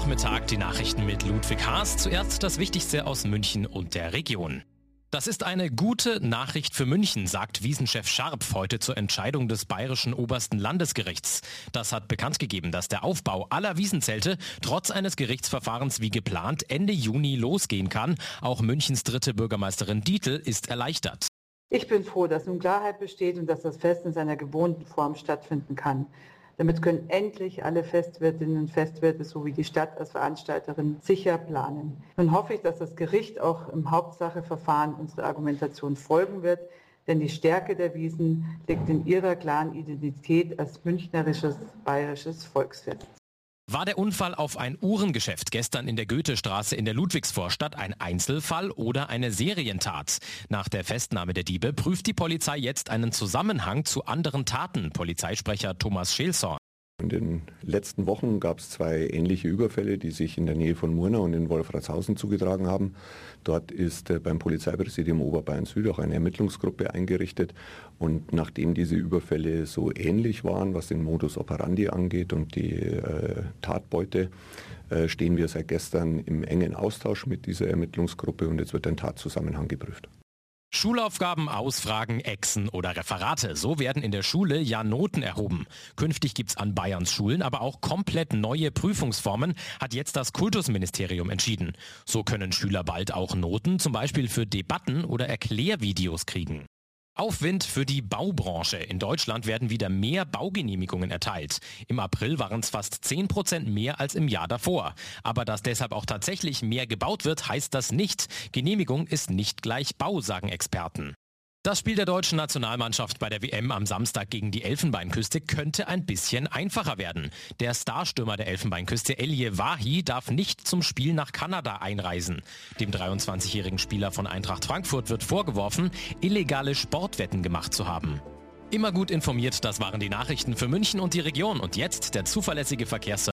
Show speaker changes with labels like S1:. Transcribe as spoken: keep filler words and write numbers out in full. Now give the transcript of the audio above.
S1: Nachmittag die Nachrichten mit Ludwig Haas. Zuerst das Wichtigste aus München und der Region. Das ist eine gute Nachricht für München, sagt Wiesenchef Scharp heute zur Entscheidung des Bayerischen Obersten Landesgerichts. Das hat bekannt gegeben, dass der Aufbau aller Wiesenzelte trotz eines Gerichtsverfahrens wie geplant Ende Juni losgehen kann. Auch Münchens dritte Bürgermeisterin Dietl ist erleichtert.
S2: Ich bin froh, dass nun Klarheit besteht und dass das Fest in seiner gewohnten Form stattfinden kann. Damit können endlich alle Festwirtinnen und Festwirte sowie die Stadt als Veranstalterin sicher planen. Nun hoffe ich, dass das Gericht auch im Hauptsacheverfahren unserer Argumentation folgen wird, denn die Stärke der Wiesn liegt in ihrer klaren Identität als münchnerisches, bayerisches Volksfest.
S1: War der Unfall auf ein Uhrengeschäft gestern in der Goethestraße in der Ludwigsvorstadt ein Einzelfall oder eine Serientat? Nach der Festnahme der Diebe prüft die Polizei jetzt einen Zusammenhang zu anderen Taten, Polizeisprecher Thomas Scheelsorn.
S3: In den letzten Wochen gab es zwei ähnliche Überfälle, die sich in der Nähe von Murnau und in Wolfratshausen zugetragen haben. Dort ist äh, beim Polizeipräsidium Oberbayern Süd auch eine Ermittlungsgruppe eingerichtet. Und nachdem diese Überfälle so ähnlich waren, was den Modus operandi angeht und die äh, Tatbeute, äh, stehen wir seit gestern im engen Austausch mit dieser Ermittlungsgruppe und jetzt wird ein Tatzusammenhang geprüft.
S1: Schulaufgaben, Ausfragen, Exen oder Referate. So werden in der Schule ja Noten erhoben. Künftig gibt's an Bayerns Schulen aber auch komplett neue Prüfungsformen, hat jetzt das Kultusministerium entschieden. So können Schüler bald auch Noten, zum Beispiel für Debatten oder Erklärvideos kriegen. Aufwind für die Baubranche. In Deutschland werden wieder mehr Baugenehmigungen erteilt. Im April waren es fast zehn Prozent mehr als im Jahr davor. Aber dass deshalb auch tatsächlich mehr gebaut wird, heißt das nicht. Genehmigung ist nicht gleich Bau, sagen Experten. Das Spiel der deutschen Nationalmannschaft bei der W M am Samstag gegen die Elfenbeinküste könnte ein bisschen einfacher werden. Der Starstürmer der Elfenbeinküste, Elie Wahi, darf nicht zum Spiel nach Kanada einreisen. Dem dreiundzwanzigjährigen Spieler von Eintracht Frankfurt wird vorgeworfen, illegale Sportwetten gemacht zu haben. Immer gut informiert, das waren die Nachrichten für München und die Region. Und jetzt der zuverlässige Verkehrs